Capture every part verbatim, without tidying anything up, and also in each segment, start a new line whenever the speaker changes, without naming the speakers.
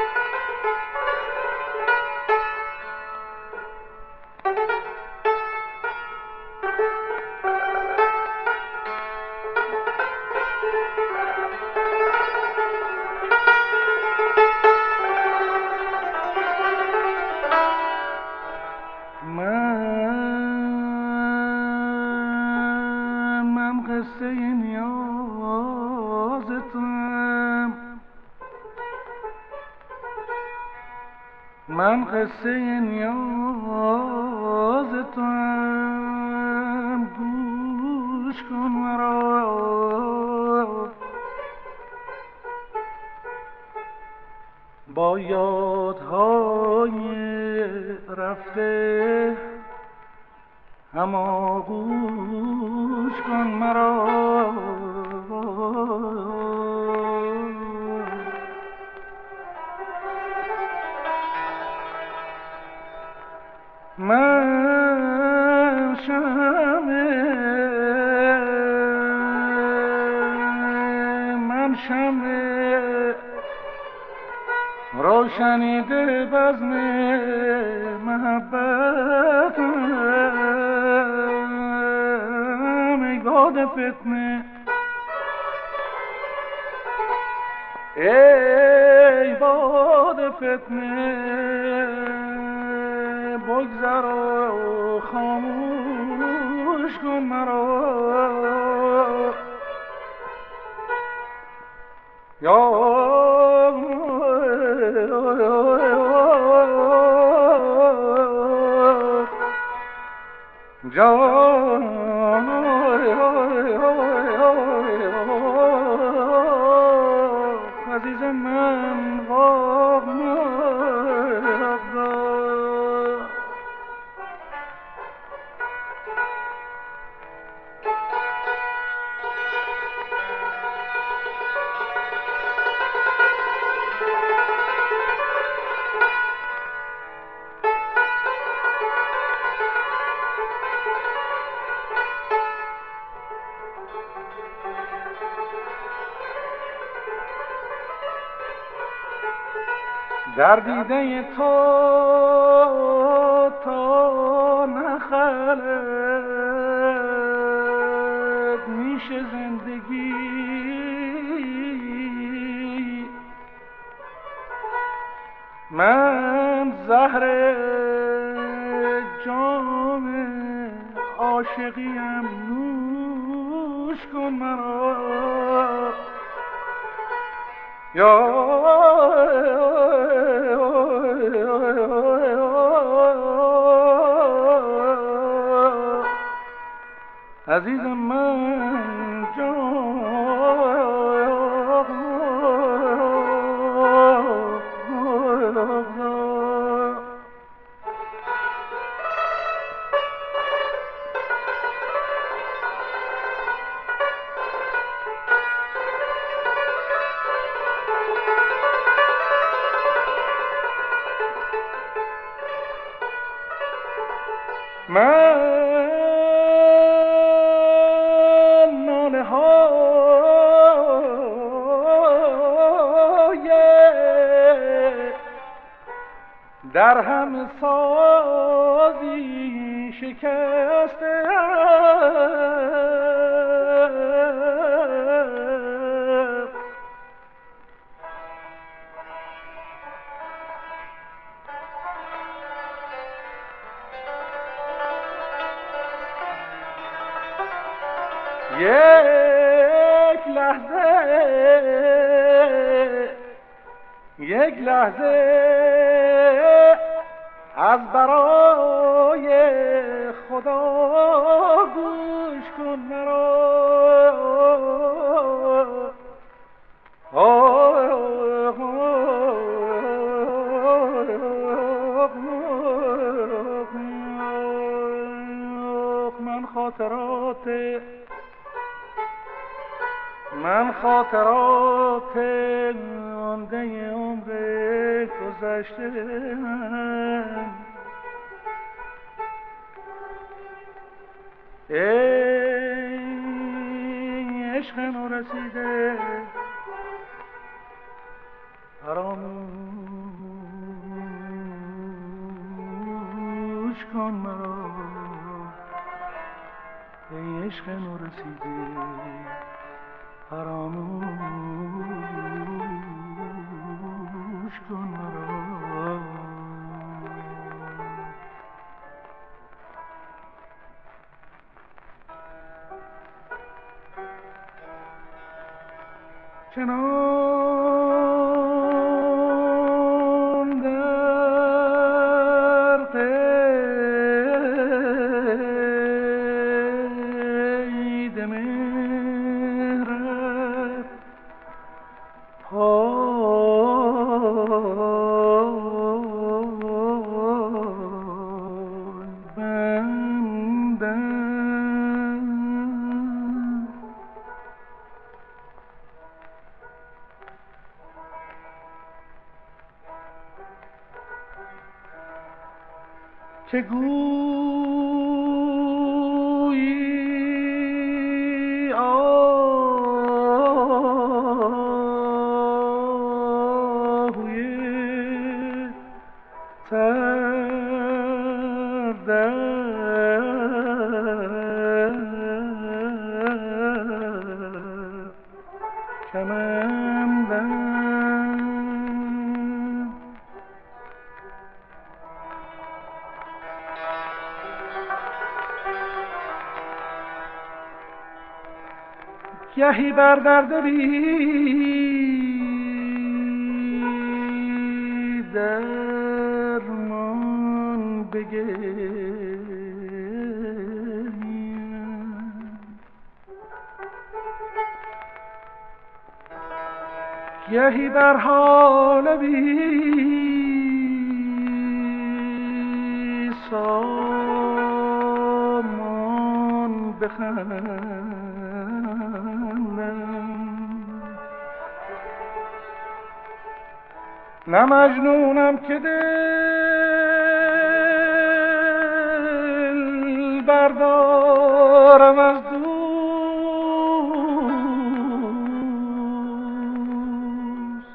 من قصه نیاز توام، گوش کن مرا. با یادهای رفته هماغوش کن مرا. من شمع من شمع روشنیده بزم محبتم، ای باد فتنه ای باد فتنه، بگذر و خاموش کن مرا. یا جان عزیز من واق مقدار. در دیده تو تا نخلد میشه زندگی، من زهر جام عاشقیم، نوش کن مرا. یا عزیز من جان من ناله های در هم سازی شکسته یک لحظه یک لحظه از برای خدا گوش کن مرا. من خاطرات من خاطرات مانده عمر گذشته، ای عشق نورسیده فراموش کن مرا ای عشق نو رسیده فراموش کن مرا چنان در قید مهرت پای بندم که گویی آهوی سر در کمندم گهی بر درد بی درمان بگریم گهی در حال بی سامان بخندم نه مجنونم که دل بردارم از دوست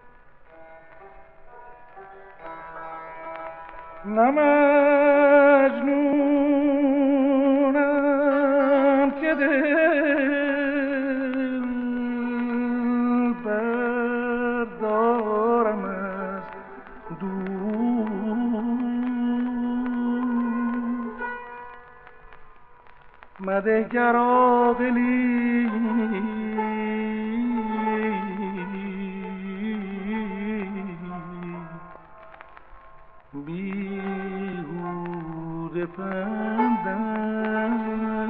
نه مجنونم که دل بردارم از دوست مده گر عاقلی بیهوده پندم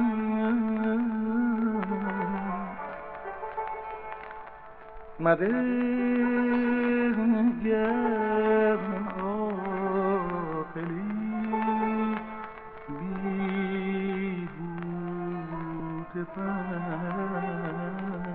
مده گر عاقلی بیهوده پندم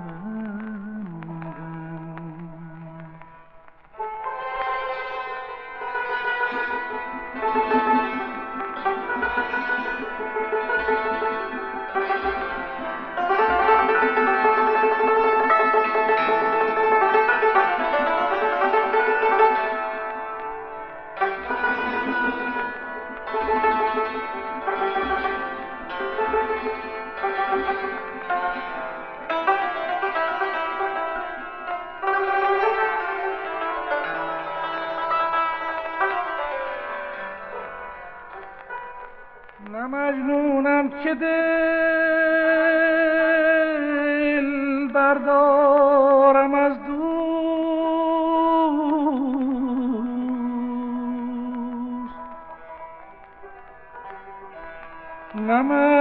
نه مجنونم که دل بردارم از دوست نه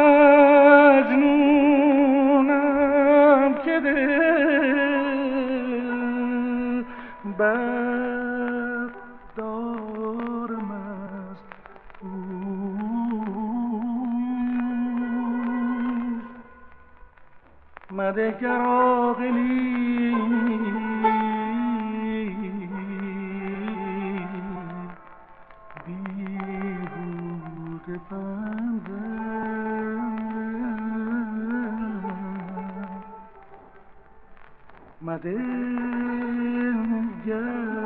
مجنونم که دل بردارم از مده گر عاقلی بیهوده پندم مده گر